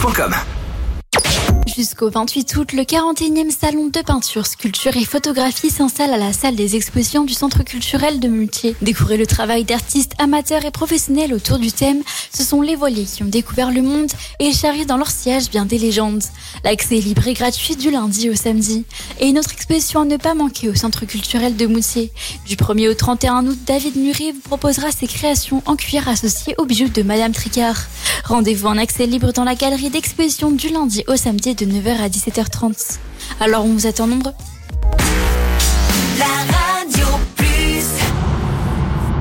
radioscoop.com. Jusqu'au 28 août, le 41e salon de peinture, sculpture et photographie s'installe à la salle des expositions du Centre culturel de Moutier. Découvrez le travail d'artistes amateurs et professionnels autour du thème. Ce sont les voiliers qui ont découvert le monde et charrient dans leur siège bien des légendes. L'accès est libre et gratuit du lundi au samedi. Et une autre exposition à ne pas manquer au Centre culturel de Moutier. Du 1er au 31 août, David Murray vous proposera ses créations en cuir associées aux bijoux de Madame Tricard. Rendez-vous en accès libre dans la galerie d'exposition du lundi au samedi de 9h à 17h30. Alors on vous attend nombreux.